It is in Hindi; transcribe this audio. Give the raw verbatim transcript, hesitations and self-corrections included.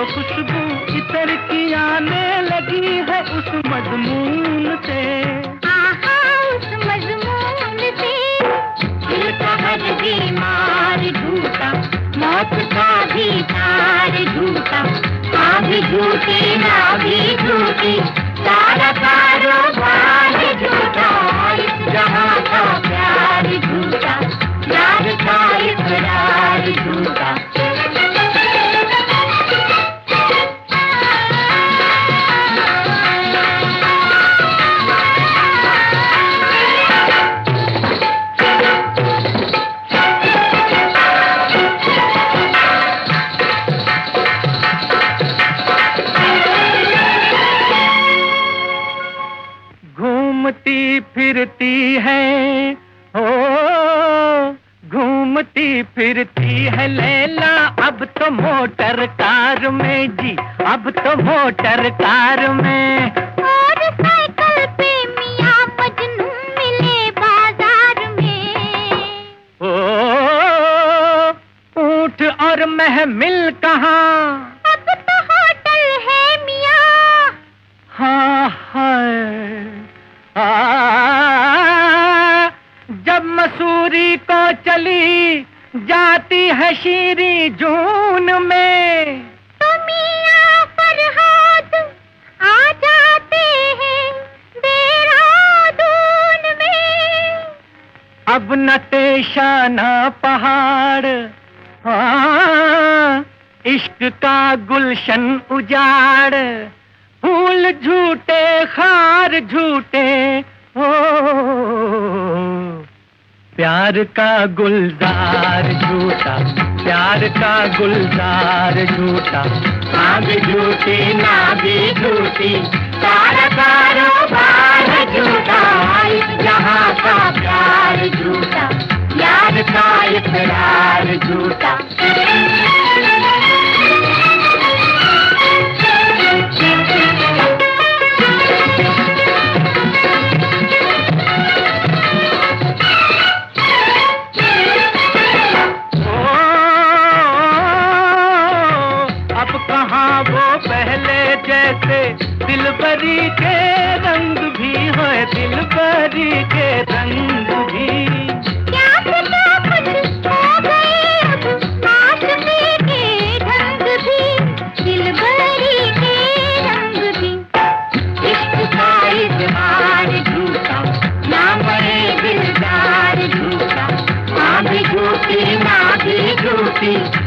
खुशबू इतर की आने लगी है उस मजमून से। आहा उस मजमून से। दिल का हर बीमार झूठा, मौत का भी तार झूठा, हाँ भी झूठी ना भी झूठी, सारा कारोबार झूठा। इस जहां का प्यार झूठा, यार का इकरार झूठा। घूमती फिरती है हो, घूमती फिरती है लैला अब तो मोटर कार में जी, अब तो मोटर कार में। और साइकिल पे मियां मजनू मिले बाजार में। ओ ऊंट और महमिल कहाँ, अब तो होटल है मियां। हाँ है आ, जब मसूरी को चली जाती है शीरी जून में, तो मियां फरहाद आ जाते हैं देहरादून में। अब न तेशा न पहाड़, हाँ इश्क का गुलशन उजाड़, फूल झूठे खार झूठे हो, प्यार का गुलजार झूठा, प्यार का गुलजार झूठा, ना भी झूठी ना भी झूठी, सारा कारोबार झूठा। इस जहां का प्यार झूठा, यार का इकरार झूठा। कहाँ वो पहले जैसे दिलबरी के रंग भी है, दिलबरी के रंग भी। क्या पता कुछ हो गए अब आशिकी के ढंग भी, दिलबरी के रंग भी। इश्क का इजहार झूठा, ना बड़े दिलदार झूठा, हाँ भी झूठी ना भी झूठी,